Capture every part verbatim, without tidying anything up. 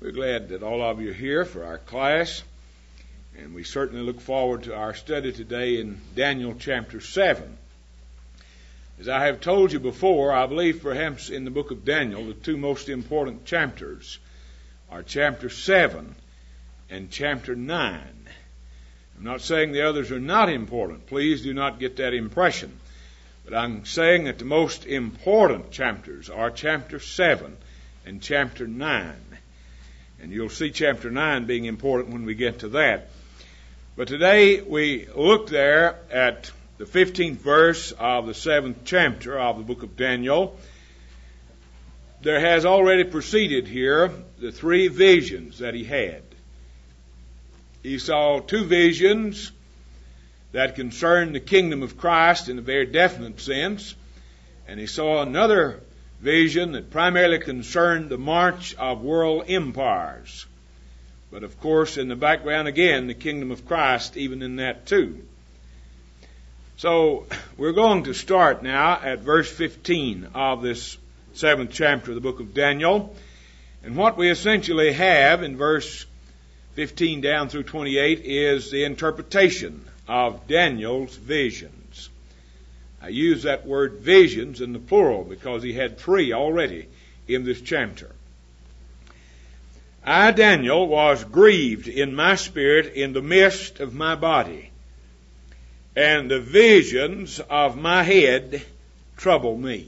We're glad that all of you are here for our class, and we certainly look forward to our study today in Daniel chapter seven. As I have told you before, I believe perhaps in the book of Daniel, the two most important chapters are chapter seven and chapter nine. I'm not saying the others are not important. Please do not get that impression. But I'm saying that the most important chapters are chapter seven and chapter nine. And you'll see chapter nine being important when we get to that. But today we look there at the fifteenth verse of the seventh chapter of the book of Daniel. There has already preceded here the three visions that he had. He saw two visions that concerned the kingdom of Christ in a very definite sense. And he saw another vision that primarily concerned the march of world empires. But of course, in the background again, the kingdom of Christ, even in that too. So, we're going to start now at verse fifteen of this seventh chapter of the book of Daniel. And what we essentially have in verse fifteen down through twenty-eight is the interpretation of Daniel's visions. I use that word visions in the plural because he had three already in this chapter. I, Daniel, was grieved in my spirit in the midst of my body, and the visions of my head trouble me.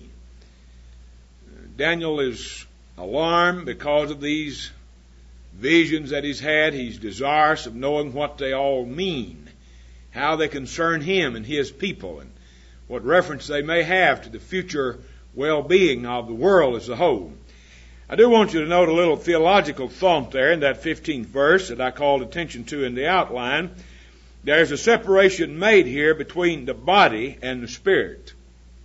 Daniel is alarmed because of these visions that he's had. He's desirous of knowing what they all mean, how they concern him and his people, and what reference they may have to the future well-being of the world as a whole. I do want you to note a little theological thought there in that fifteenth verse that I called attention to in the outline. There's a separation made here between the body and the spirit.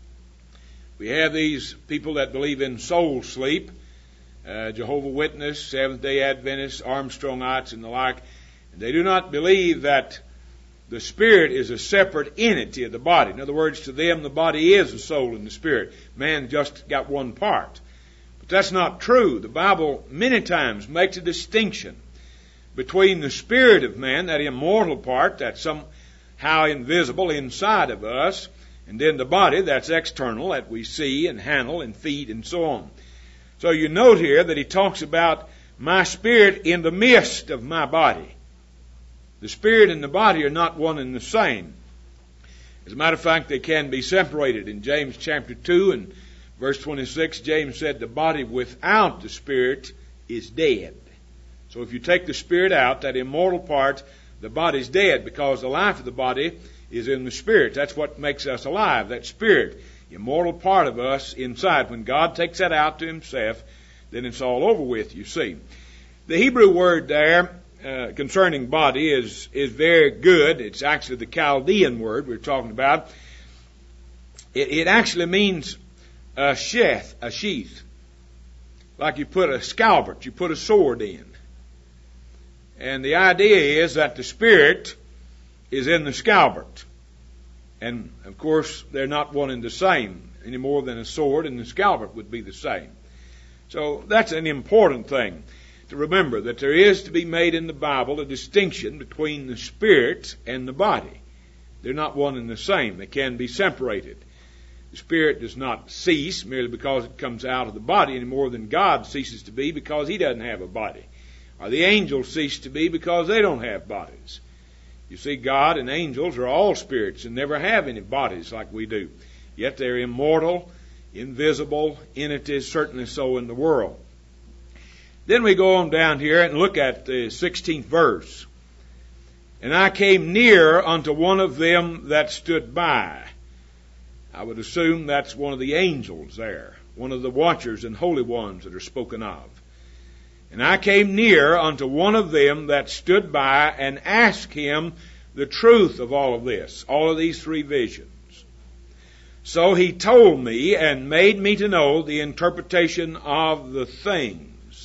We have these people that believe in soul sleep, uh, Jehovah's Witness, Seventh-day Adventists, Armstrongites, and the like. And they do not believe that the spirit is a separate entity of the body. In other words, to them, the body is the soul and the spirit. Man just got one part. But that's not true. The Bible many times makes a distinction between the spirit of man, that immortal part that's somehow invisible inside of us, and then the body that's external, that we see and handle and feed and so on. So you note here that he talks about my spirit in the midst of my body. The spirit and the body are not one and the same. As a matter of fact, they can be separated. In James chapter two and verse twenty-six, James said the body without the spirit is dead. So if you take the spirit out, that immortal part, the body's dead, because the life of the body is in the spirit. That's what makes us alive, that spirit, immortal part of us inside. When God takes that out to himself, then it's all over with, you see. The Hebrew word there, Uh, concerning body is is very good. It's actually the Chaldean word we're talking about. It, it actually means a sheath, a sheath. Like you put a scabbard, you put a sword in. And the idea is that the spirit is in the scabbard. And, of course, they're not one and the same, any more than a sword and the scabbard would be the same. So that's an important thing to remember, that there is to be made in the Bible a distinction between the spirit and the body. They're not one and the same. They can be separated. The spirit does not cease merely because it comes out of the body any more than God ceases to be because he doesn't have a body. Or the angels cease to be because they don't have bodies. You see, God and angels are all spirits and never have any bodies like we do. Yet they're immortal, invisible entities, certainly so in the world. Then we go on down here and look at the sixteenth verse. And I came near unto one of them that stood by. I would assume that's one of the angels there, one of the watchers and holy ones that are spoken of. And I came near unto one of them that stood by and asked him the truth of all of this, all of these three visions. So he told me and made me to know the interpretation of the thing.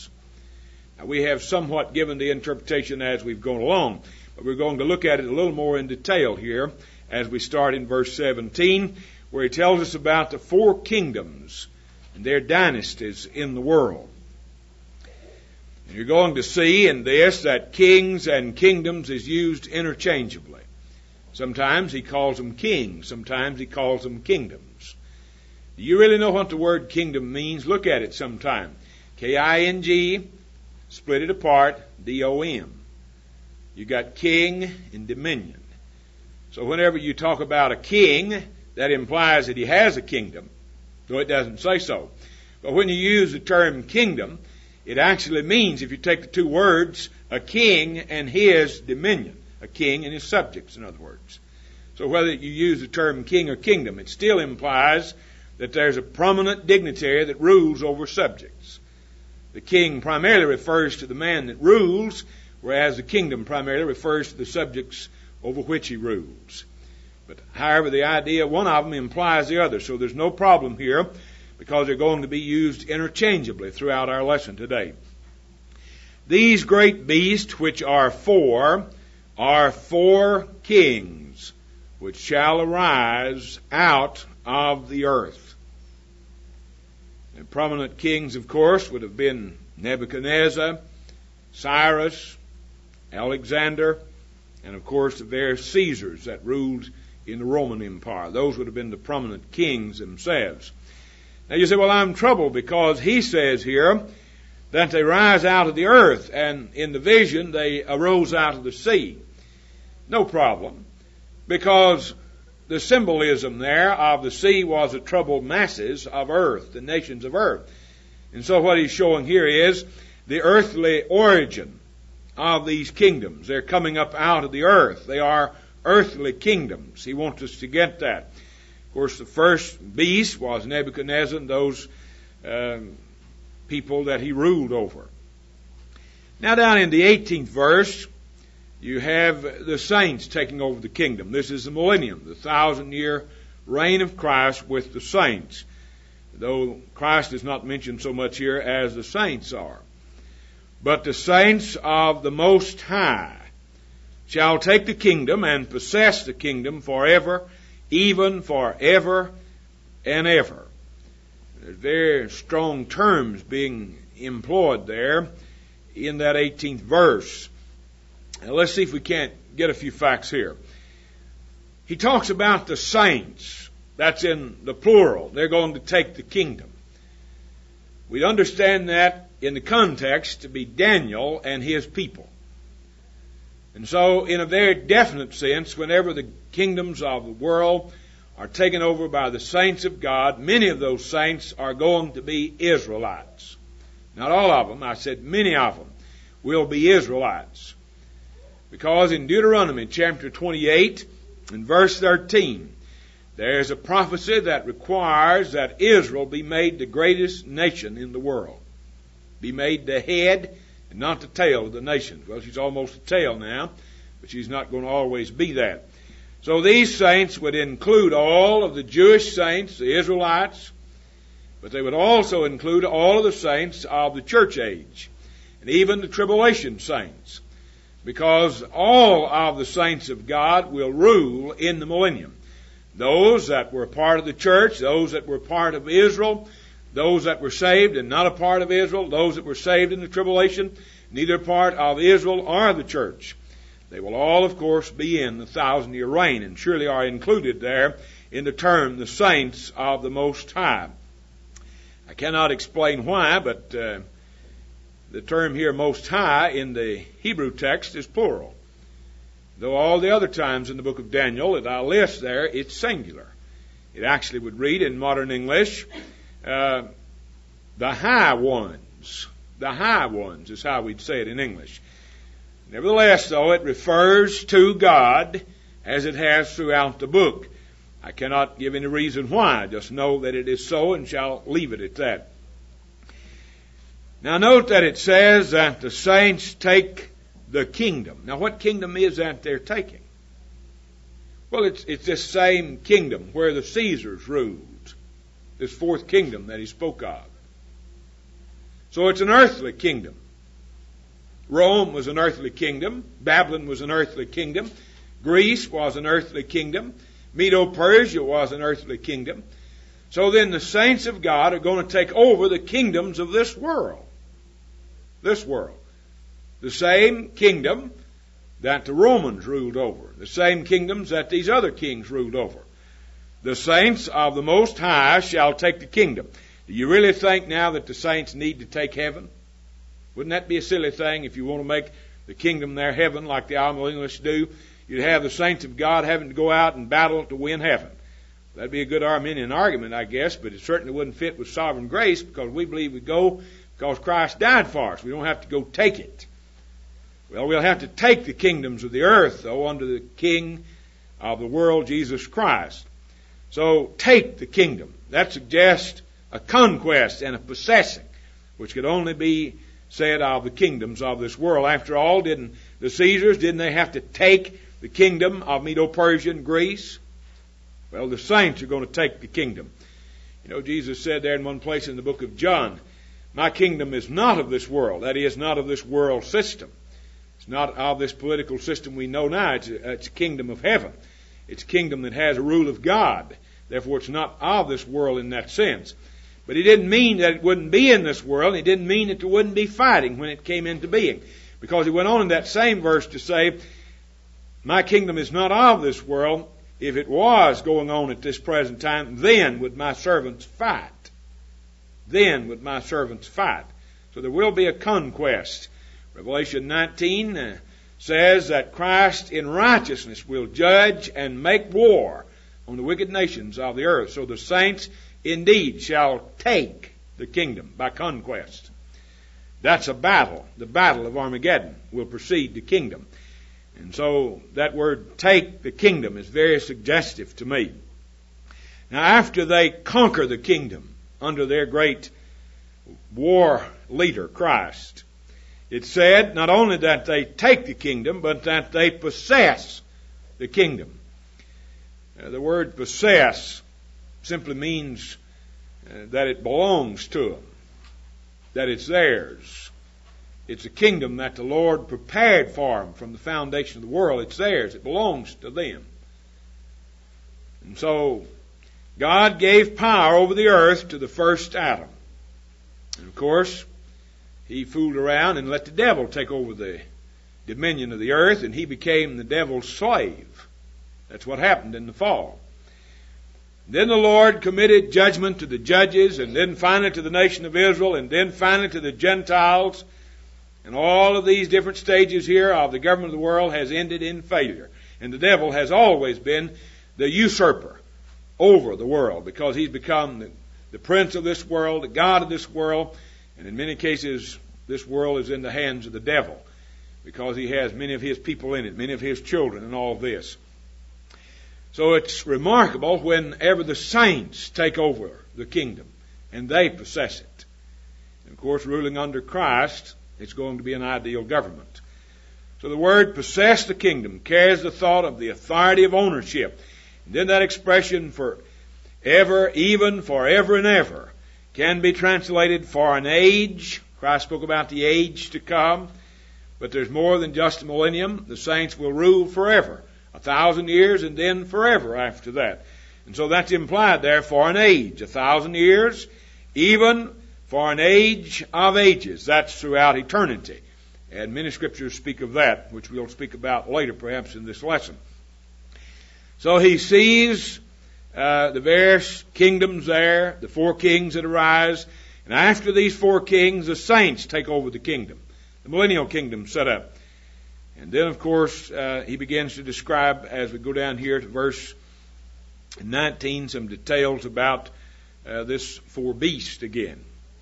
We have somewhat given the interpretation as we've gone along, but we're going to look at it a little more in detail here as we start in verse seventeen, where he tells us about the four kingdoms and their dynasties in the world. You're going to see in this that kings and kingdoms is used interchangeably. Sometimes he calls them kings. Sometimes he calls them kingdoms. Do you really know what the word kingdom means? Look at it sometime. K I N G, split it apart, D O M. You got king and dominion. So whenever you talk about a king, that implies that he has a kingdom, though it doesn't say so. But when you use the term kingdom, it actually means, if you take the two words, a king and his dominion. A king and his subjects, in other words. So whether you use the term king or kingdom, it still implies that there's a prominent dignitary that rules over subjects. The king primarily refers to the man that rules, whereas the kingdom primarily refers to the subjects over which he rules. But however, the idea, one of them implies the other. So there's no problem here, because they're going to be used interchangeably throughout our lesson today. These great beasts, which are four, are four kings, which shall arise out of the earth. The prominent kings, of course, would have been Nebuchadnezzar, Cyrus, Alexander, and of course the various Caesars that ruled in the Roman Empire. Those would have been the prominent kings themselves. Now you say, well, I'm troubled because he says here that they rise out of the earth, and in the vision they arose out of the sea. No problem, because the symbolism there of the sea was the troubled masses of earth, the nations of earth. And so what he's showing here is the earthly origin of these kingdoms. They're coming up out of the earth. They are earthly kingdoms. He wants us to get that. Of course, the first beast was Nebuchadnezzar and those um, people that he ruled over. Now down in the eighteenth verse, you have the saints taking over the kingdom. This is the millennium, the thousand-year reign of Christ with the saints, though Christ is not mentioned so much here as the saints are. But the saints of the Most High shall take the kingdom and possess the kingdom forever, even forever and ever. There's very strong terms being employed there in that eighteenth verse. Now let's see if we can't get a few facts here. He talks about the saints. That's in the plural. They're going to take the kingdom. We understand that in the context to be Daniel and his people. And so, in a very definite sense, whenever the kingdoms of the world are taken over by the saints of God, many of those saints are going to be Israelites. Not all of them. I said many of them will be Israelites. Because in Deuteronomy chapter twenty-eight and verse thirteen, there's a prophecy that requires that Israel be made the greatest nation in the world. Be made the head and not the tail of the nations. Well, she's almost the tail now, but she's not going to always be that. So these saints would include all of the Jewish saints, the Israelites, but they would also include all of the saints of the church age, and even the tribulation saints, because all of the saints of God will rule in the millennium. Those that were part of the church, those that were part of Israel, those that were saved and not a part of Israel, those that were saved in the tribulation, neither part of Israel or the church. They will all, of course, be in the thousand-year reign, and surely are included there in the term, the saints of the Most High. I cannot explain why, but uh, the term here, Most High, in the Hebrew text is plural. Though all the other times in the book of Daniel that I list there, it's singular. It actually would read in modern English, uh, the high ones. The high ones is how we'd say it in English. Nevertheless, though, it refers to God as it has throughout the book. I cannot give any reason why. Just know that it is so and shall leave it at that. Now note that it says that the saints take the kingdom. Now what kingdom is that they're taking? Well, it's, it's this same kingdom where the Caesars ruled. This fourth kingdom that he spoke of. So it's an earthly kingdom. Rome was an earthly kingdom. Babylon was an earthly kingdom. Greece was an earthly kingdom. Medo-Persia was an earthly kingdom. So then the saints of God are going to take over the kingdoms of this world. This world. the same kingdom that the Romans ruled over, the same kingdoms that these other kings ruled over. The saints of the Most High shall take the kingdom. Do you really think now that the saints need to take heaven? Wouldn't that be a silly thing if you want to make the kingdom there heaven like the English do? You'd have the saints of God having to go out and battle to win heaven. That'd be a good Arminian argument, I guess, but it certainly wouldn't fit with sovereign grace, because we believe we go because Christ died for us. We don't have to go take it. Well, we'll have to take the kingdoms of the earth, though, under the King of the world, Jesus Christ. So, take the kingdom. That suggests a conquest and a possessing, which could only be said of the kingdoms of this world. After all, didn't the Caesars, didn't they have to take the kingdom of Medo-Persia and Greece? Well, the saints are going to take the kingdom. You know, Jesus said there in one place in the book of John, my kingdom is not of this world. That is, not of this world system. It's not of this political system we know now. It's a, it's a kingdom of heaven. It's a kingdom that has a rule of God. Therefore, it's not of this world in that sense. But he didn't mean that it wouldn't be in this world. He didn't mean that there wouldn't be fighting when it came into being. Because he went on in that same verse to say, my kingdom is not of this world. If it was going on at this present time, then would my servants fight. Then would my servants fight. So there will be a conquest. Revelation nineteen uh, says that Christ in righteousness will judge and make war on the wicked nations of the earth. So the saints indeed shall take the kingdom by conquest. That's a battle. The battle of Armageddon will precede the kingdom. And so that word take the kingdom is very suggestive to me. Now after they conquer the kingdom under their great war leader, Christ, it said not only that they take the kingdom, but that they possess the kingdom. Uh, the word possess simply means uh, that it belongs to them, that it's theirs. It's a kingdom that the Lord prepared for them from the foundation of the world. It's theirs. It belongs to them. And so God gave power over the earth to the first Adam. And of course, he fooled around and let the devil take over the dominion of the earth, and he became the devil's slave. That's what happened in the fall. Then the Lord committed judgment to the judges, and then finally to the nation of Israel, and then finally to the Gentiles. And all of these different stages here of the government of the world has ended in failure. And the devil has always been the usurper over the world, because he's become the, the prince of this world, the god of this world. And in many cases, this world is in the hands of the devil, because he has many of his people in it, many of his children and all this. So it's remarkable whenever the saints take over the kingdom and they possess it. And of course, ruling under Christ, it's going to be an ideal government. So the word possess the kingdom carries the thought of the authority of ownership. And then that expression for ever, even, forever and ever can be translated for an age. Christ spoke about the age to come. But there's more than just a millennium. The saints will rule forever. A thousand years and then forever after that. And so that's implied there for an age. A thousand years, even for an age of ages. That's throughout eternity. And many scriptures speak of that, which we'll speak about later perhaps in this lesson. So he sees uh, the various kingdoms there, the four kings that arise. And after these four kings, the saints take over the kingdom. The millennial kingdom set up. And then, of course, uh, he begins to describe, as we go down here to verse nineteen, some details about uh, this four beast again.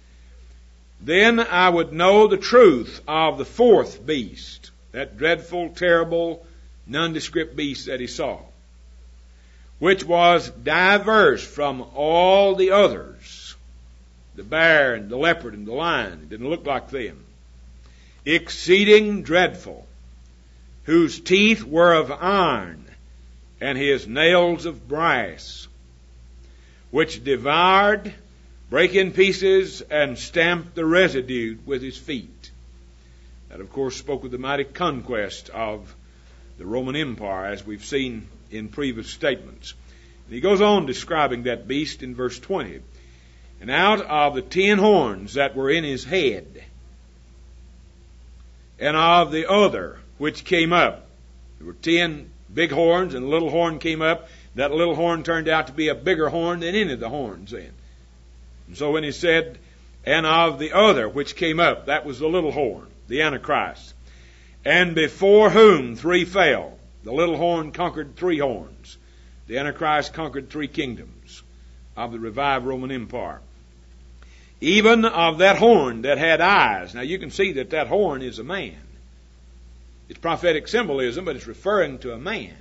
Then I would know the truth of the fourth beast, that dreadful, terrible, nondescript beast that he saw, which was diverse from all the others, the bear and the leopard and the lion. It didn't look like them. Exceeding dreadful, whose teeth were of iron, and his nails of brass, which devoured, brake in pieces, and stamped the residue with his feet. That, of course, spoke of the mighty conquest of the Roman Empire, as we've seen in previous statements. And he goes on describing that beast in verse twenty. And out of the ten horns that were in his head, and of the other which came up. There were ten big horns, and a little horn came up. That little horn turned out to be a bigger horn than any of the horns then. And so when he said, and of the other which came up, that was the little horn, the Antichrist. And before whom three fell. The little horn conquered three horns. The Antichrist conquered three kingdoms of the revived Roman Empire. Even of that horn that had eyes. Now you can see that that horn is a man. It's prophetic symbolism, but it's referring to a man.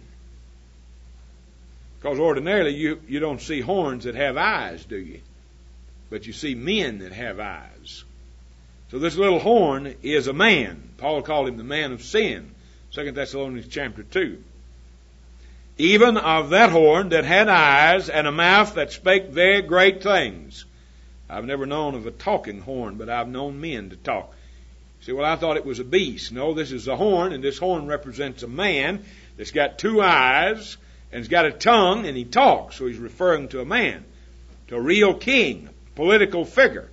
Because ordinarily you, you don't see horns that have eyes, do you? But you see men that have eyes. So this little horn is a man. Paul called him the man of sin. Second Thessalonians chapter two. Even of that horn that had eyes and a mouth that spake very great things. I've never known of a talking horn, but I've known men to talk. You say, well, I thought it was a beast. No, this is a horn, and this horn represents a man that's got two eyes and has got a tongue, and he talks. So he's referring to a man, to a real king, political figure,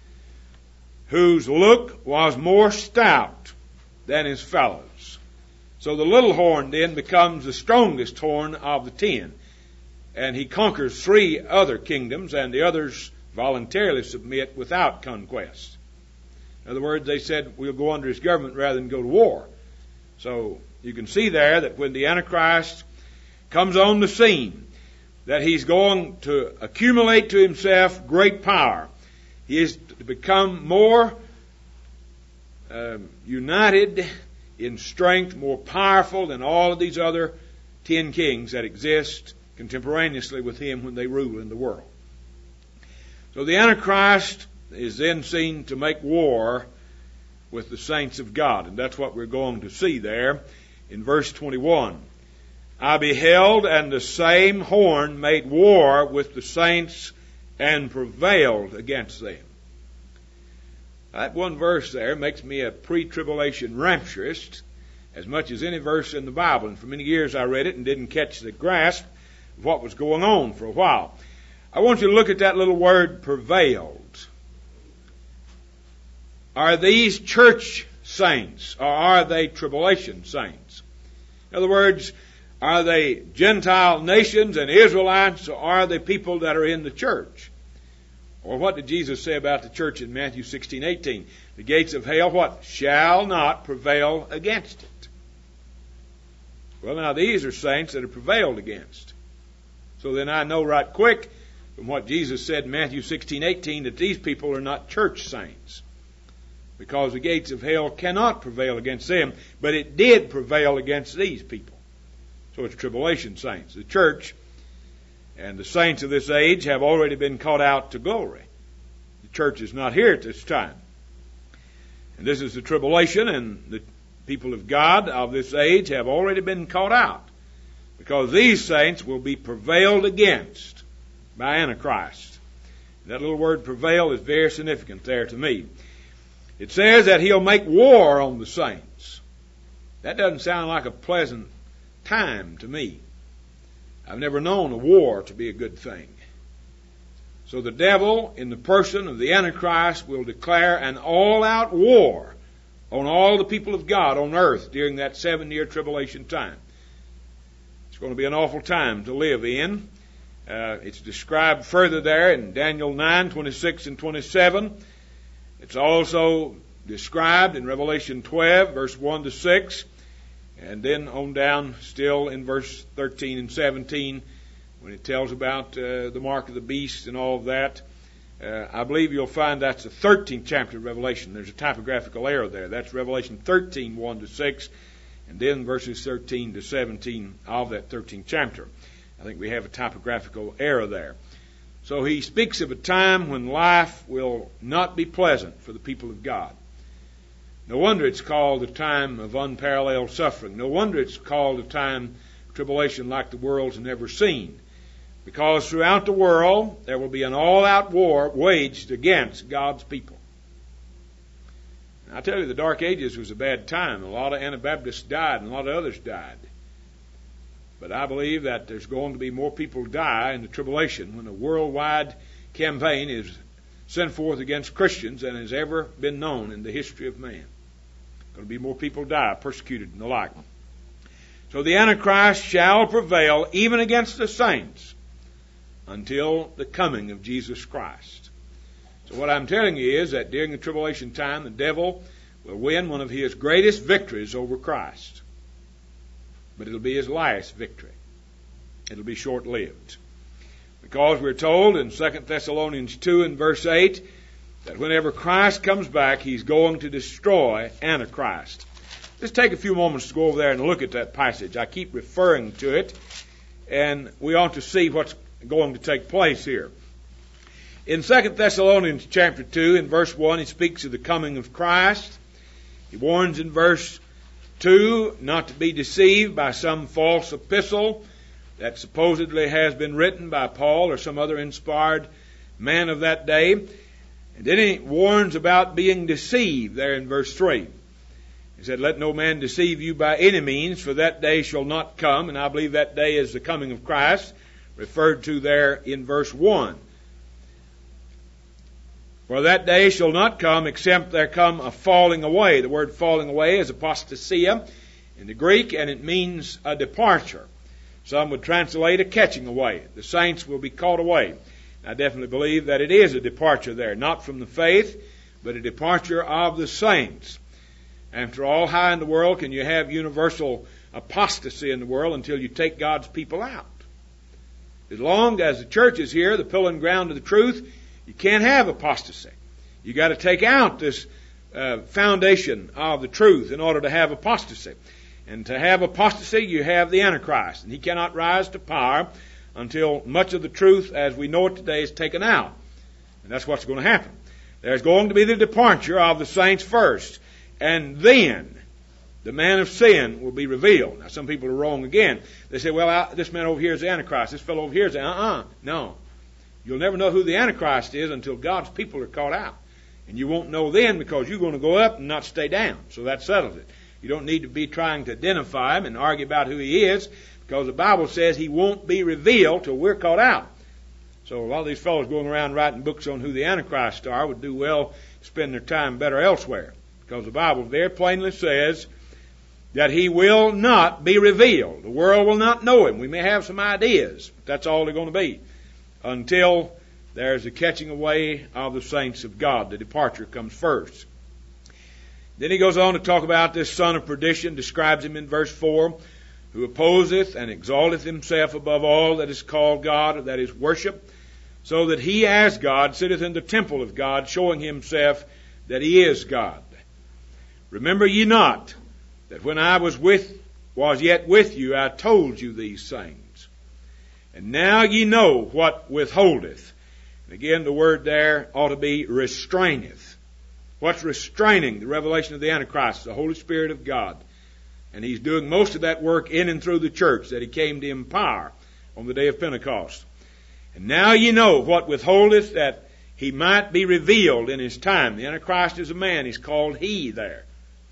whose look was more stout than his fellows. So the little horn then becomes the strongest horn of the ten. And he conquers three other kingdoms, and the others voluntarily submit without conquest. In other words, they said, we'll go under his government rather than go to war. So you can see there that when the Antichrist comes on the scene, that he's going to accumulate to himself great power. He is to become more uh, united in strength, more powerful than all of these other ten kings that exist contemporaneously with him when they rule in the world. So the Antichrist is then seen to make war with the saints of God. And that's what we're going to see there in verse twenty-one. I beheld, and the same horn made war with the saints and prevailed against them. That one verse there makes me a pre-tribulation rapturist as much as any verse in the Bible. And for many years I read it and didn't catch the grasp of what was going on for a while. I want you to look at that little word, prevailed. Are these church saints, or are they tribulation saints? In other words, are they Gentile nations and Israelites, or are they people that are in the church? Or what did Jesus say about the church in Matthew sixteen eighteen? The gates of hell, what? Shall not prevail against it. Well, now these are saints that are prevailed against. So then I know right quick from what Jesus said in Matthew sixteen eighteen that these people are not church saints. Because the gates of hell cannot prevail against them, but it did prevail against these people. So it's tribulation saints. The church and the saints of this age have already been caught out to glory. The church is not here at this time. And this is the tribulation, and the people of God of this age have already been caught out. Because these saints will be prevailed against by Antichrist. That little word prevail is very significant there to me. It says that he'll make war on the saints. That doesn't sound like a pleasant time to me. I've never known a war to be a good thing. So the devil, in the person of the Antichrist, will declare an all-out war on all the people of God on earth during that seven-year tribulation time. It's going to be an awful time to live in. Uh, it's described further there in Daniel nine, twenty-six and twenty-seven. It's also described in Revelation twelve, verse one to six, and then on down still in verse thirteen and seventeen, when it tells about uh, the mark of the beast and all of that. Uh, I believe you'll find that's the thirteenth chapter of Revelation. There's a typographical error there. That's Revelation thirteen, one to six, and then verses thirteen to seventeen of that thirteenth chapter. I think we have a typographical error there. So he speaks of a time when life will not be pleasant for the people of God. No wonder it's called a time of unparalleled suffering. No wonder it's called a time of tribulation like the world's never seen. Because throughout the world there will be an all-out war waged against God's people. And I tell you, the Dark Ages was a bad time. A lot of Anabaptists died and a lot of others died. But I believe that there's going to be more people die in the tribulation when a worldwide campaign is sent forth against Christians than has ever been known in the history of man. Going to be more people die, persecuted and the like. So the Antichrist shall prevail even against the saints until the coming of Jesus Christ. So what I'm telling you is that during the tribulation time, the devil will win one of his greatest victories over Christ. But it'll be his last victory. It'll be short-lived. Because we're told in Second Thessalonians two and verse eight that whenever Christ comes back, he's going to destroy Antichrist. Let's take a few moments to go over there and look at that passage. I keep referring to it, and we ought to see what's going to take place here. In Second Thessalonians chapter two, in verse one, he speaks of the coming of Christ. He warns in verse two not to be deceived by some false epistle that supposedly has been written by Paul or some other inspired man of that day. And then he warns about being deceived there in verse three. He said, "Let no man deceive you by any means, for that day shall not come." And I believe that day is the coming of Christ, referred to there in verse one. "For that day shall not come except there come a falling away." The word falling away is apostasia in the Greek, and it means a departure. Some would translate a catching away. The saints will be caught away. I definitely believe that it is a departure there, not from the faith, but a departure of the saints. After all, how in the world can you have universal apostasy in the world until you take God's people out? As long as the church is here, the pillar and ground of the truth, you can't have apostasy. You got to take out this uh, foundation of the truth in order to have apostasy. And to have apostasy, you have the Antichrist. And he cannot rise to power until much of the truth as we know it today is taken out. And that's what's going to happen. There's going to be the departure of the saints first. And then the man of sin will be revealed. Now, some people are wrong again. They say, well, I, this man over here is the Antichrist. This fellow over here is the... Uh-uh. No. You'll never know who the Antichrist is until God's people are caught out. And you won't know then because you're going to go up and not stay down. So that settles it. You don't need to be trying to identify him and argue about who he is, because the Bible says he won't be revealed till we're caught out. So a lot of these fellows going around writing books on who the Antichrist are would do well to spend their time better elsewhere, because the Bible very plainly says that he will not be revealed. The world will not know him. We may have some ideas, but that's all they're going to be until there's a catching away of the saints of God. The departure comes first. Then he goes on to talk about this son of perdition, describes him in verse four, who opposeth and exalteth himself above all that is called God, or that is worship, so that he as God sitteth in the temple of God, showing himself that he is God. Remember ye not that when I was with was yet with you, I told you these things. And now ye know what withholdeth. And again, the word there ought to be restraineth. What's restraining the revelation of the Antichrist? The Holy Spirit of God. And he's doing most of that work in and through the church that he came to empower on the day of Pentecost. And now ye know what withholdeth, that he might be revealed in his time. The Antichrist is a man. He's called he there.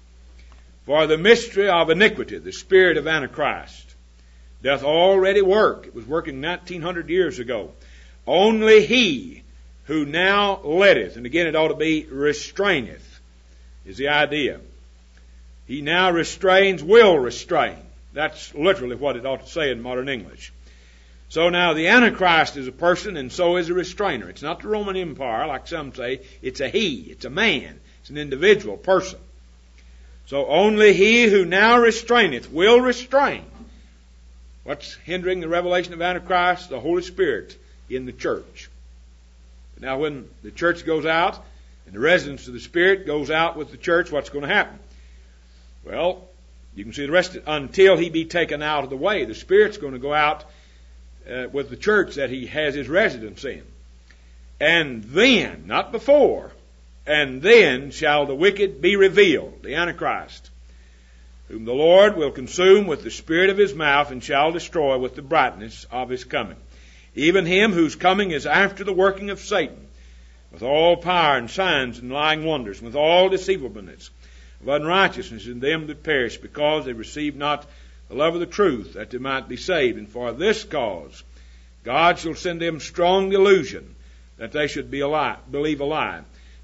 For the mystery of iniquity, the spirit of Antichrist, doth already work. It was working nineteen hundred years ago. Only he who now letteth, and again it ought to be restraineth, is the idea. He now restrains, will restrain. That's literally what it ought to say in modern English. So now the Antichrist is a person, and so is a restrainer. It's not the Roman Empire, like some say. It's a he. It's a man. It's an individual person. So only he who now restraineth will restrain. What's hindering the revelation of Antichrist? The Holy Spirit in the church. Now, when the church goes out and the residence of the Spirit goes out with the church, what's going to happen? Well, you can see the rest of it. Until he be taken out of the way, the Spirit's going to go out uh, with the church that he has his residence in. And then, not before, and then shall the wicked be revealed, the Antichrist, whom the Lord will consume with the spirit of his mouth and shall destroy with the brightness of his coming. Even him whose coming is after the working of Satan, with all power and signs and lying wonders, with all deceivableness of unrighteousness in them that perish, because they receive not the love of the truth, that they might be saved. And for this cause God shall send them strong delusion, that they should be a lie, believe a lie,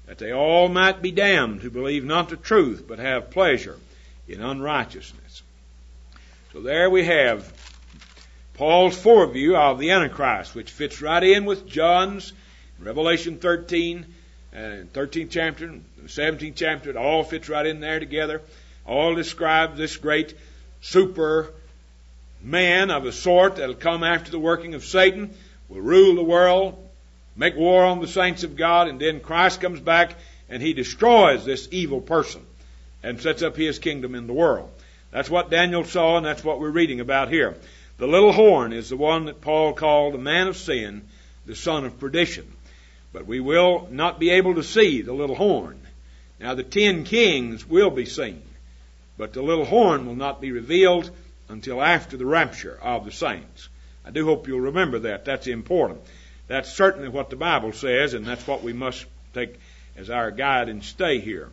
that they all might be damned who believe not the truth, but have pleasure in unrighteousness. So there we have Paul's foreview of the Antichrist, which fits right in with John's Revelation thirteen, uh, thirteenth chapter, seventeenth chapter. It all fits right in there together. All describes this great super man of a sort that will come after the working of Satan, will rule the world, make war on the saints of God, and then Christ comes back and he destroys this evil person and sets up his kingdom in the world. That's what Daniel saw, and that's what we're reading about here. The little horn is the one that Paul called the man of sin, the son of perdition. But we will not be able to see the little horn. Now the ten kings will be seen, but the little horn will not be revealed until after the rapture of the saints. I do hope you'll remember that. That's important. That's certainly what the Bible says, and that's what we must take as our guide and stay here.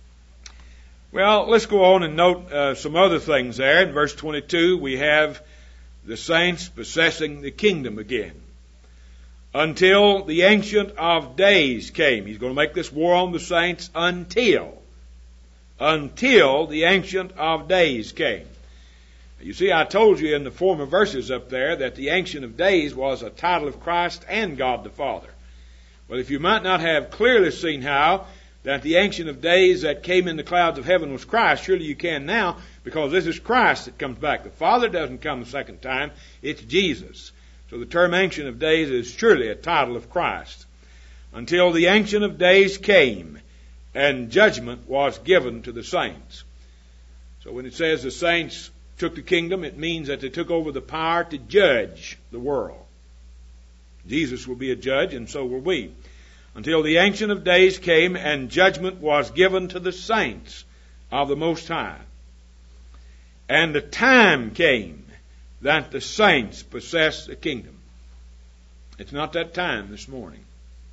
Well, let's go on and note uh, some other things there. In verse twenty-two, we have the saints possessing the kingdom again. Until the Ancient of Days came. He's going to make this war on the saints until. Until the Ancient of Days came. You see, I told you in the former verses up there that the Ancient of Days was a title of Christ and God the Father. Well, if you might not have clearly seen how that the Ancient of Days that came in the clouds of heaven was Christ, surely you can now, because this is Christ that comes back. The Father doesn't come the second time, it's Jesus. So the term Ancient of Days is surely a title of Christ. Until the Ancient of Days came and judgment was given to the saints. So when it says the saints took the kingdom, it means that they took over the power to judge the world. Jesus will be a judge, and so will we. Until the Ancient of Days came and judgment was given to the saints of the Most High. And the time came that the saints possess the kingdom. It's not that time this morning.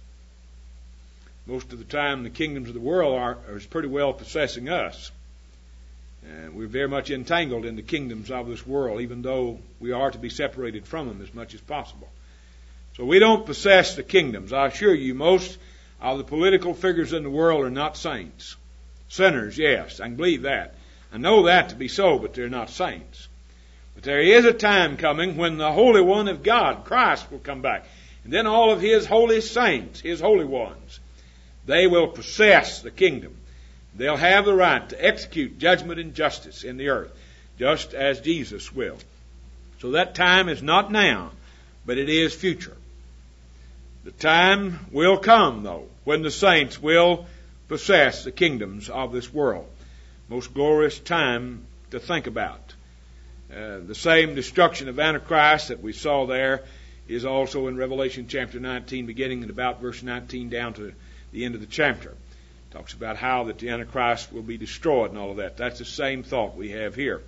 Most of the time the kingdoms of the world are, are pretty well possessing us. And we're very much entangled in the kingdoms of this world, even though we are to be separated from them as much as possible. So we don't possess the kingdoms. I assure you, most of the political figures in the world are not saints. Sinners, yes, I can believe that. I know that to be so, but they're not saints. But there is a time coming when the Holy One of God, Christ, will come back. And then all of His holy saints, His holy ones, they will possess the kingdom. They'll have the right to execute judgment and justice in the earth, just as Jesus will. So that time is not now, but it is future. The time will come, though, when the saints will possess the kingdoms of this world. Most glorious time to think about. Uh, the same destruction of Antichrist that we saw there is also in Revelation chapter nineteen, beginning at about verse nineteen down to the end of the chapter. It talks about how that the Antichrist will be destroyed and all of that. That's the same thought we have here.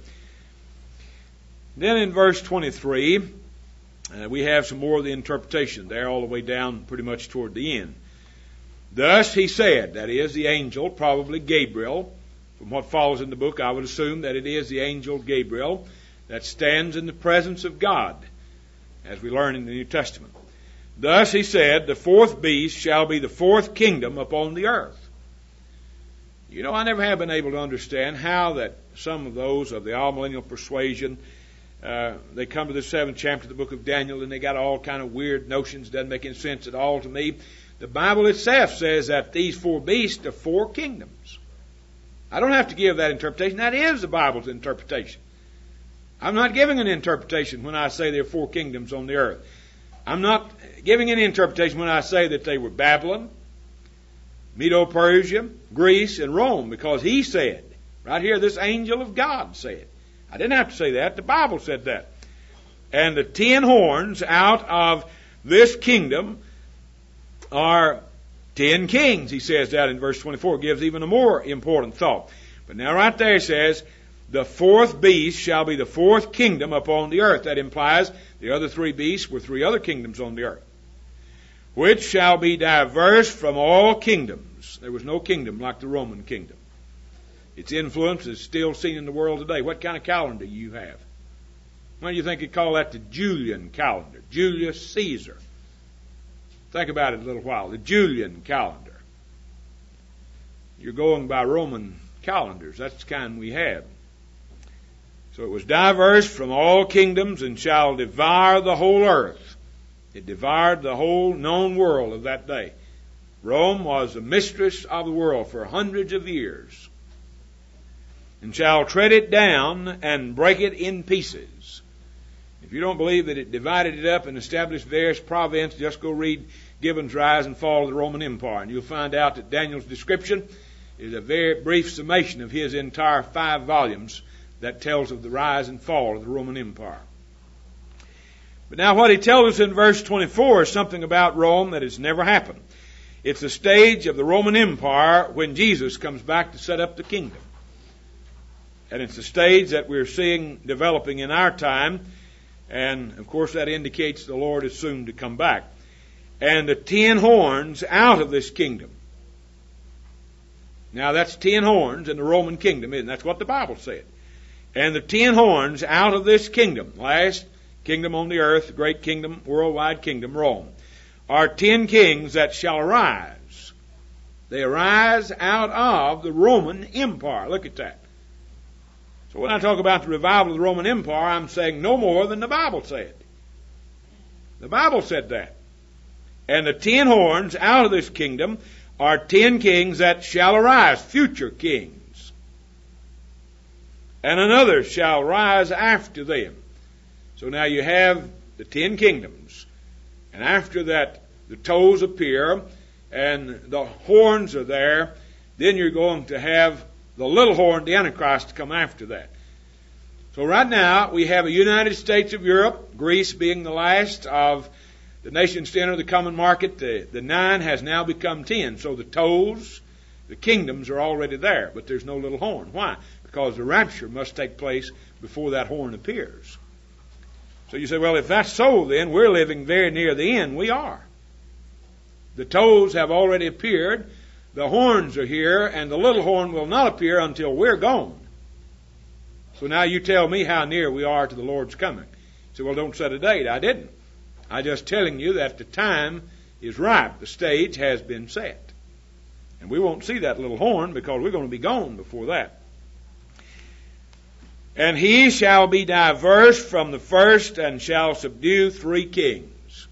Then in verse twenty-three, uh, we have some more of the interpretation there all the way down pretty much toward the end. Thus he said, that is, the angel, probably Gabriel. From what follows in the book, I would assume that it is the angel Gabriel that stands in the presence of God, as we learn in the New Testament. Thus he said, the fourth beast shall be the fourth kingdom upon the earth. You know, I never have been able to understand how that some of those of the all-millennial persuasion, uh, they come to the seventh chapter of the book of Daniel and they got all kind of weird notions. Doesn't make any sense at all to me. The Bible itself says that these four beasts are four kingdoms. I don't have to give that interpretation. That is the Bible's interpretation. I'm not giving an interpretation when I say there are four kingdoms on the earth. I'm not giving any interpretation when I say that they were Babylon, Medo-Persia, Greece, and Rome, because he said, right here, this angel of God said. I didn't have to say that. The Bible said that. And the ten horns out of this kingdom are ten kings, he says that in verse twenty-four. Gives even a more important thought. But now right there he says, the fourth beast shall be the fourth kingdom upon the earth. That implies the other three beasts were three other kingdoms on the earth, which shall be diverse from all kingdoms. There was no kingdom like the Roman kingdom. Its influence is still seen in the world today. What kind of calendar do you have? Why do you think you call that the Julian calendar? Julius Caesar. Think about it a little while. The Julian calendar. You're going by Roman calendars. That's the kind we have. So it was diverse from all kingdoms and shall devour the whole earth. It devoured the whole known world of that day. Rome was the mistress of the world for hundreds of years. And shall tread it down and break it in pieces. If you don't believe that it divided it up and established various provinces, just go read Gibbon's Rise and Fall of the Roman Empire, and you'll find out that Daniel's description is a very brief summation of his entire five volumes that tells of the rise and fall of the Roman Empire. But now what he tells us in verse twenty-four is something about Rome that has never happened. It's the stage of the Roman Empire when Jesus comes back to set up the kingdom. And it's the stage that we're seeing developing in our time. And, of course, that indicates the Lord is soon to come back. And the ten horns out of this kingdom. Now, that's ten horns in the Roman kingdom, isn't it? That's what the Bible said. And the ten horns out of this kingdom, last kingdom on the earth, the great kingdom, worldwide kingdom, Rome, are ten kings that shall arise. They arise out of the Roman Empire. Look at that. So when I talk about the revival of the Roman Empire, I'm saying no more than the Bible said. The Bible said that. And the ten horns out of this kingdom are ten kings that shall arise, future kings. And another shall rise after them. So now you have the ten kingdoms. And after that, the toes appear and the horns are there. Then you're going to have the little horn, the Antichrist, to come after that. So right now, we have a United States of Europe, Greece being the last of the nations to enter the common market. The, the nine has now become ten. So the toes, the kingdoms are already there, but there's no little horn. Why? Because the rapture must take place before that horn appears. So you say, well, if that's so, then we're living very near the end. We are. The toes have already appeared. The horns are here, and the little horn will not appear until we're gone. So now you tell me how near we are to the Lord's coming. You say, well, don't set a date. I didn't. I'm just telling you that the time is ripe. The stage has been set. And we won't see that little horn because we're going to be gone before that. And he shall be diverse from the first and shall subdue three kings.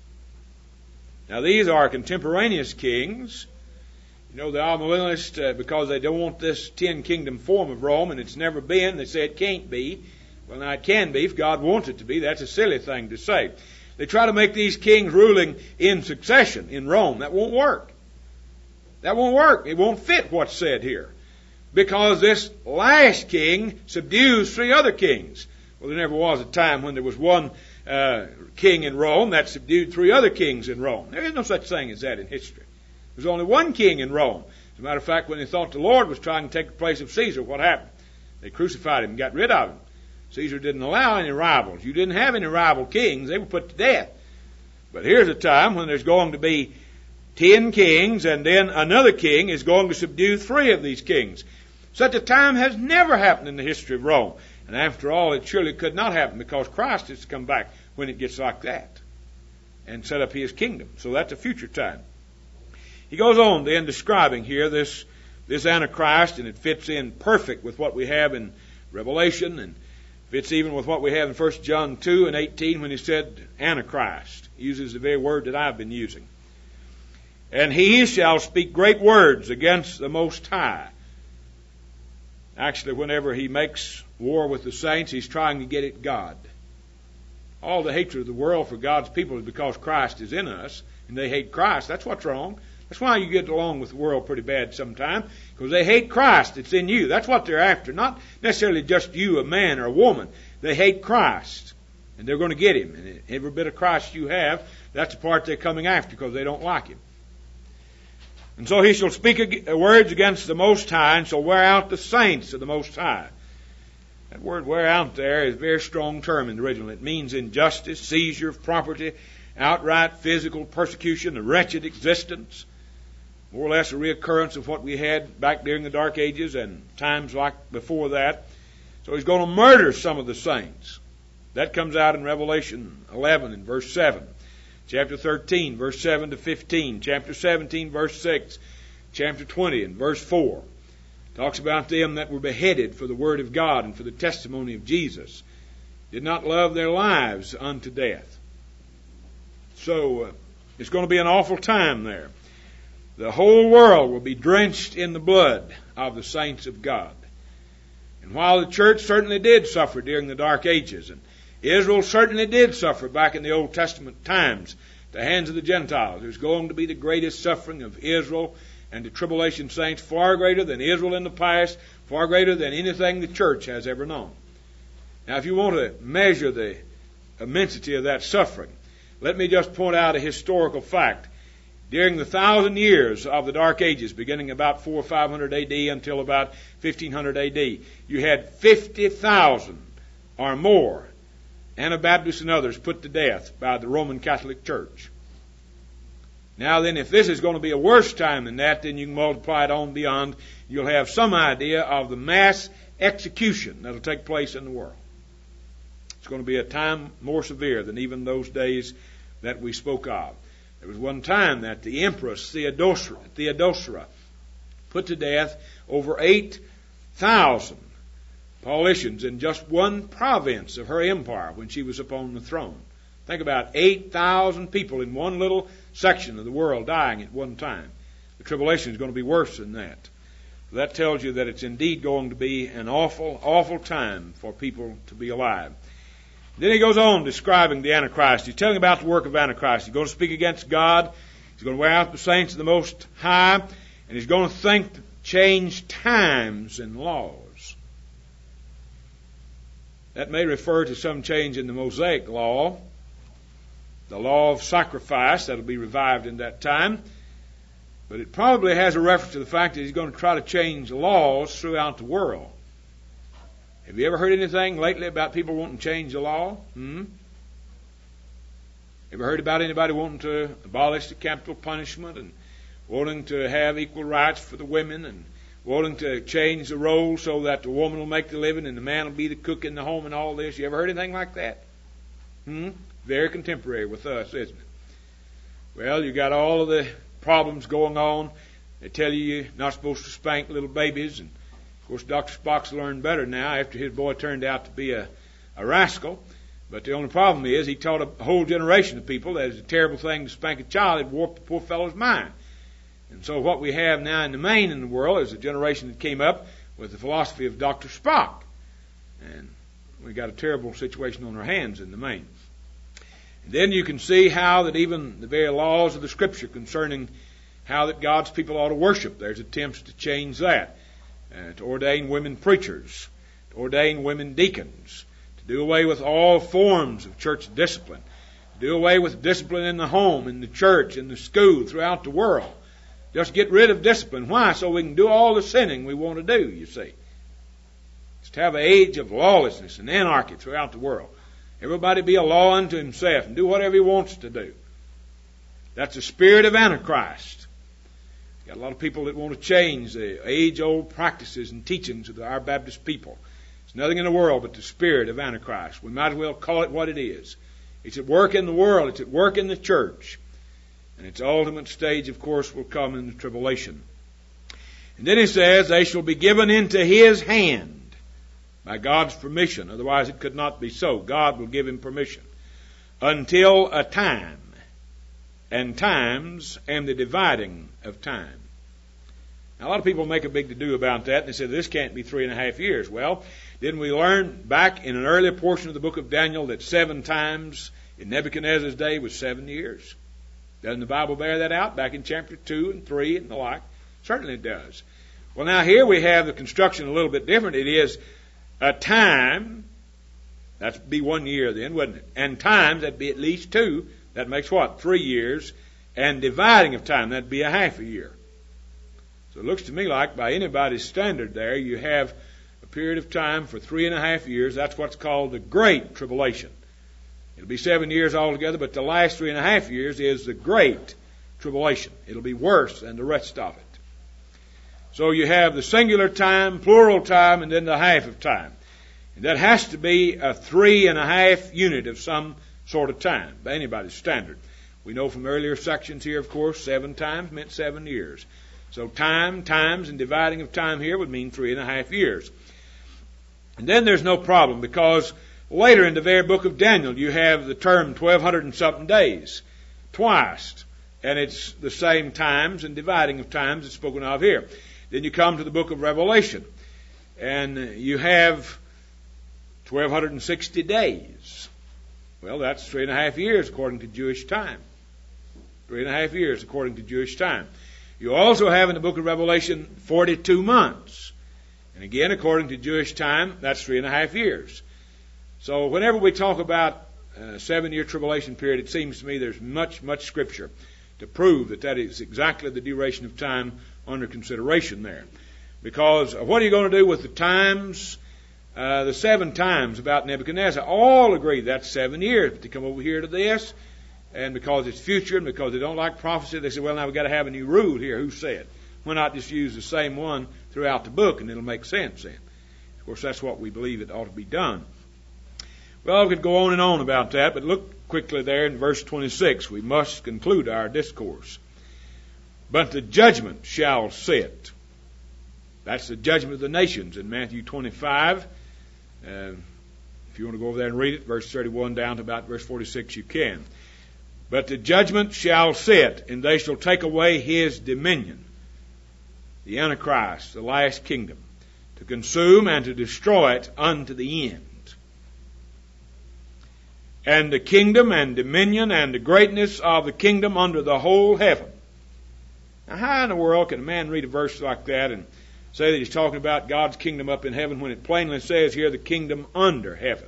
Now these are contemporaneous kings. You know, the amillennialists, uh, because they don't want this ten kingdom form of Rome, and it's never been, they say it can't be. Well, now it can be if God wants it to be. That's a silly thing to say. They try to make these kings ruling in succession in Rome. That won't work. That won't work. It won't fit what's said here. Because this last king subdues three other kings. Well, there never was a time when there was one uh, king in Rome that subdued three other kings in Rome. There is no such thing as that in history. There's only one king in Rome. As a matter of fact, when they thought the Lord was trying to take the place of Caesar, what happened? They crucified him and got rid of him. Caesar didn't allow any rivals. You didn't have any rival kings. They were put to death. But here's a time when there's going to be ten kings, and then another king is going to subdue three of these kings. Such a time has never happened in the history of Rome. And after all, it surely could not happen because Christ is to come back when it gets like that and set up his kingdom. So that's a future time. He goes on then describing here this, this Antichrist, and it fits in perfect with what we have in Revelation, and fits even with what we have in First John two and eighteen when he said Antichrist. He uses the very word that I've been using. And he shall speak great words against the Most High. Actually, whenever he makes war with the saints, he's trying to get at God. All the hatred of the world for God's people is because Christ is in us, and they hate Christ. That's what's wrong. That's why you get along with the world pretty bad sometimes, because they hate Christ. It's in you. That's what they're after. Not necessarily just you, a man or a woman. They hate Christ, and they're going to get him. And every bit of Christ you have, that's the part they're coming after because they don't like him. And so he shall speak words against the Most High, and shall wear out the saints of the Most High. That word wear out there is a very strong term in the original. It means injustice, seizure of property, outright physical persecution, a wretched existence. More or less a reoccurrence of what we had back during the Dark Ages and times like before that. So he's going to murder some of the saints. That comes out in Revelation eleven and verse seven. Chapter thirteen, verse seven to fifteen. Chapter seventeen, verse six. chapter twenty and verse four. Talks about them that were beheaded for the word of God and for the testimony of Jesus. Did not love their lives unto death. So uh, it's going to be an awful time there. The whole world will be drenched in the blood of the saints of God. And while the church certainly did suffer during the Dark Ages, and Israel certainly did suffer back in the Old Testament times at the hands of the Gentiles, there's going to be the greatest suffering of Israel and the tribulation saints, far greater than Israel in the past, far greater than anything the church has ever known. Now, if you want to measure the immensity of that suffering, let me just point out a historical fact. During the thousand years of the Dark Ages, beginning about four or five hundred A D until about fifteen hundred A D, you had fifty thousand or more Anabaptists and others put to death by the Roman Catholic Church. Now then, if this is going to be a worse time than that, then you can multiply it on beyond. You'll have some idea of the mass execution that will take place in the world. It's going to be a time more severe than even those days that we spoke of. There was one time that the Empress Theodosra, Theodosra put to death over eight thousand Paulicians in just one province of her empire when she was upon the throne. Think about eight thousand people in one little section of the world dying at one time. The tribulation is going to be worse than that. That tells you that it's indeed going to be an awful, awful time for people to be alive. Then he goes on describing the Antichrist. He's telling about the work of Antichrist. He's going to speak against God. He's going to wear out the saints of the Most High. And he's going to think to change times and laws. That may refer to some change in the Mosaic law, the law of sacrifice that will be revived in that time. But it probably has a reference to the fact that he's going to try to change laws throughout the world. Have you ever heard anything lately about people wanting to change the law? Hmm? Ever heard about anybody wanting to abolish the capital punishment and wanting to have equal rights for the women and wanting to change the roles so that the woman will make the living and the man will be the cook in the home and all this? You ever heard anything like that? Hmm? Very contemporary with us, isn't it? Well, you got all of the problems going on. They tell you you're not supposed to spank little babies, and of course, Doctor Spock's learned better now after his boy turned out to be a, a rascal. But the only problem is he taught a whole generation of people that it's a terrible thing to spank a child. It warped the poor fellow's mind. And so what we have now in the main in the world is a generation that came up with the philosophy of Doctor Spock. And we got a terrible situation on our hands in the main. And then you can see how that even the very laws of the Scripture concerning how that God's people ought to worship, there's attempts to change that. Uh, to ordain women preachers, to ordain women deacons, to do away with all forms of church discipline, to do away with discipline in the home, in the church, in the school, throughout the world. Just get rid of discipline. Why? So we can do all the sinning we want to do, you see. Just have an age of lawlessness and anarchy throughout the world. Everybody be a law unto himself and do whatever he wants to do. That's the spirit of Antichrist. Got a lot of people that want to change the age-old practices and teachings of our Baptist people. It's nothing in the world but the spirit of Antichrist. We might as well call it what it is. It's at work in the world. It's at work in the church. And its ultimate stage, of course, will come in the tribulation. And then he says, they shall be given into his hand by God's permission. Otherwise it could not be so. God will give him permission. Until a time. And times and the dividing of time. Now, a lot of people make a big to-do about that. They say, this can't be three and a half years. Well, didn't we learn back in an earlier portion of the book of Daniel that seven times in Nebuchadnezzar's day was seven years? Doesn't the Bible bear that out back in chapter two and three and the like? Certainly it does. Well, now here we have the construction a little bit different. It is a time, that'd be one year then, wouldn't it? And times, that'd be at least two. That makes what? Three years. And dividing of time, that'd be a half a year. So it looks to me like by anybody's standard there, you have a period of time for three and a half years. That's what's called the Great Tribulation. It'll be seven years altogether, but the last three and a half years is the Great Tribulation. It'll be worse than the rest of it. So you have the singular time, plural time, and then the half of time. And that has to be a three and a half unit of some sort of time, by anybody's standard. We know from earlier sections here, of course, seven times meant seven years. So time, times, and dividing of time here would mean three and a half years. And then there's no problem, because later in the very book of Daniel you have the term twelve hundred and something days twice, and it's the same times and dividing of times that's spoken of here. Then you come to the book of Revelation, and you have twelve hundred and sixty days. Well, that's three and a half years according to Jewish time. Three and a half years according to Jewish time. You also have in the book of Revelation forty-two months. And again, according to Jewish time, that's three and a half years. So whenever we talk about a seven-year tribulation period, it seems to me there's much, much scripture to prove that that is exactly the duration of time under consideration there. Because what are you going to do with the times, uh, the seven times about Nebuchadnezzar? All agree that's seven years. But they come over here to this, and because it's future and because they don't like prophecy, they say, well, now we've got to have a new rule here. Who said? Why not just use the same one throughout the book, and it'll make sense then? Of course, that's what we believe it ought to be done. Well, we could go on and on about that, but look quickly there in verse twenty-six. We must conclude our discourse. But the judgment shall sit. That's the judgment of the nations in Matthew twenty-five. Uh, if you want to go over there and read it, verse thirty-one down to about verse forty-six, you can. But the judgment shall sit, and they shall take away his dominion, the Antichrist, the last kingdom, to consume and to destroy it unto the end. And the kingdom and dominion and the greatness of the kingdom under the whole heaven. Now, how in the world can a man read a verse like that and say that he's talking about God's kingdom up in heaven when it plainly says here the kingdom under heaven?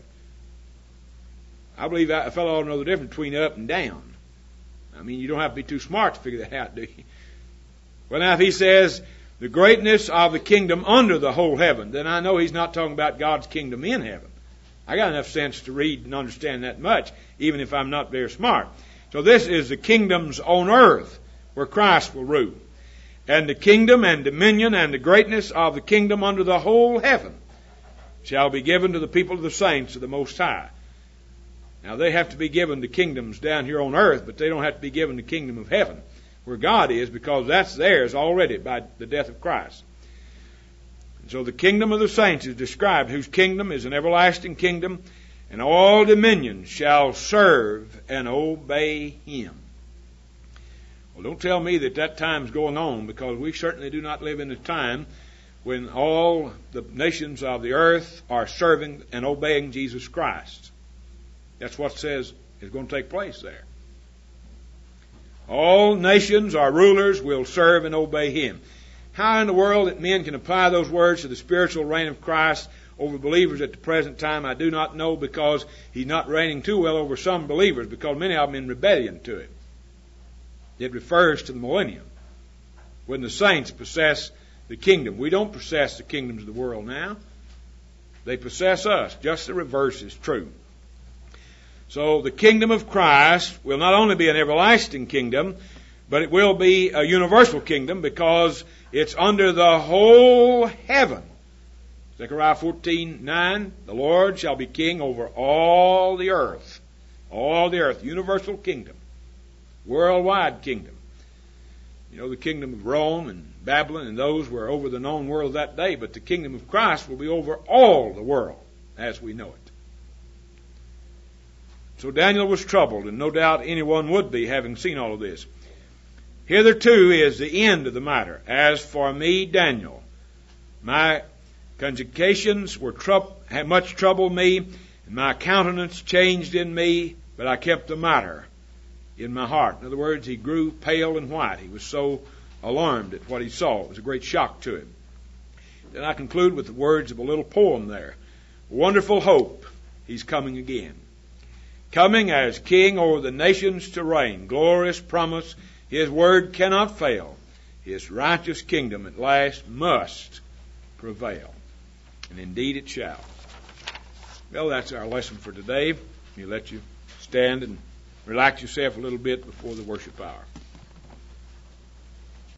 I believe a fellow ought to know the difference between up and down. I mean, you don't have to be too smart to figure that out, do you? Well, now, if he says the greatness of the kingdom under the whole heaven, then I know he's not talking about God's kingdom in heaven. I got enough sense to read and understand that much, even if I'm not very smart. So this is the kingdoms on earth where Christ will rule. And the kingdom and dominion and the greatness of the kingdom under the whole heaven shall be given to the people of the saints of the Most High. Now, they have to be given the kingdoms down here on earth, but they don't have to be given the kingdom of heaven, where God is, because that's theirs already by the death of Christ. And so the kingdom of the saints is described, whose kingdom is an everlasting kingdom, and all dominions shall serve and obey him. Well, don't tell me that that time's going on, because we certainly do not live in a time when all the nations of the earth are serving and obeying Jesus Christ. That's what says is going to take place there. All nations or rulers will serve and obey him. How in the world that men can apply those words to the spiritual reign of Christ over believers at the present time, I do not know, because he's not reigning too well over some believers, because many of them in rebellion to it. It refers to the millennium, when the saints possess the kingdom. We don't possess the kingdoms of the world now. They possess us. Just the reverse is true. So the kingdom of Christ will not only be an everlasting kingdom, but it will be a universal kingdom, because it's under the whole heaven. Zechariah fourteen nine, the Lord shall be king over all the earth. All the earth, universal kingdom. Worldwide kingdom. You know, the kingdom of Rome and Babylon and those were over the known world that day, but the kingdom of Christ will be over all the world as we know it. So Daniel was troubled, and no doubt anyone would be, having seen all of this. Hitherto is the end of the matter. As for me, Daniel, my conjurations were trou- had much troubled me, and my countenance changed in me, but I kept the matter in my heart. In other words, he grew pale and white. He was so alarmed at what he saw. It was a great shock to him. Then I conclude with the words of a little poem there. Wonderful hope, he's coming again. Coming as king over the nations to reign. Glorious promise, his word cannot fail. His righteous kingdom at last must prevail. And indeed it shall. Well, that's our lesson for today. Let me let you stand and relax yourself a little bit before the worship hour.